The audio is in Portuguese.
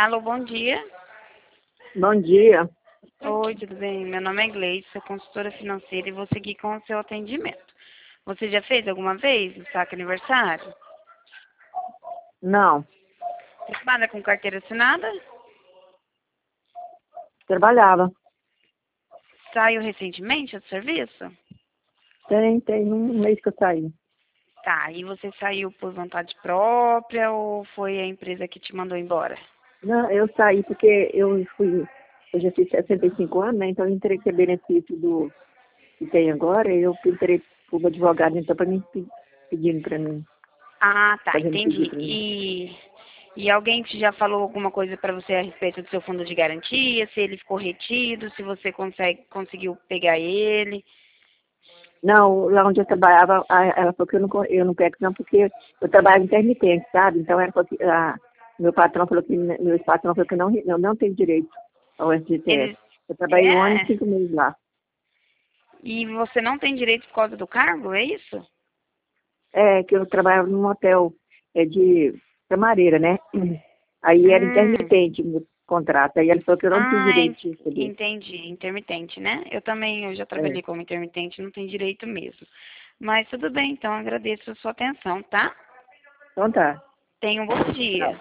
Alô, bom dia. Bom dia. Oi, tudo bem? Meu nome é Gleice, sou consultora financeira e vou seguir com o seu atendimento. Você já fez alguma vez o saque aniversário? Não, Você trabalha com carteira assinada? trabalhava. Saiu recentemente do serviço? Tem um mês que eu saí. Tá, e você saiu por vontade própria ou foi a empresa que te mandou embora? Não, eu saí porque eu já fiz 65 anos, né? Então eu entrei com esse benefício que tem agora, e eu entrei para o advogado, então, para mim, pedindo para mim, Ah, tá, fazendo pedido entendi. para mim. E alguém que já falou alguma coisa para você a respeito do seu fundo de garantia, se ele ficou retido, se você conseguiu pegar ele? Não, lá onde eu trabalhava, ela falou que eu não pego não, porque eu trabalho intermitente, sabe? Então ela falou que, meu patrão falou que eu não tenho direito ao SGTS. Eles, Eu trabalhei 1 ano e é, 5 meses lá. e você não tem direito por causa do cargo, é isso? É, que eu trabalhava num hotel de camareira, né? Aí era Hum, intermitente o meu contrato. Aí ele falou que eu não tinha ah, direito de receber. entendi, intermitente, né? Eu já É. trabalhei como intermitente, não tem direito mesmo. Mas tudo bem, então agradeço a sua atenção, tá? Então tá. Tenha um bom Tchau. dia.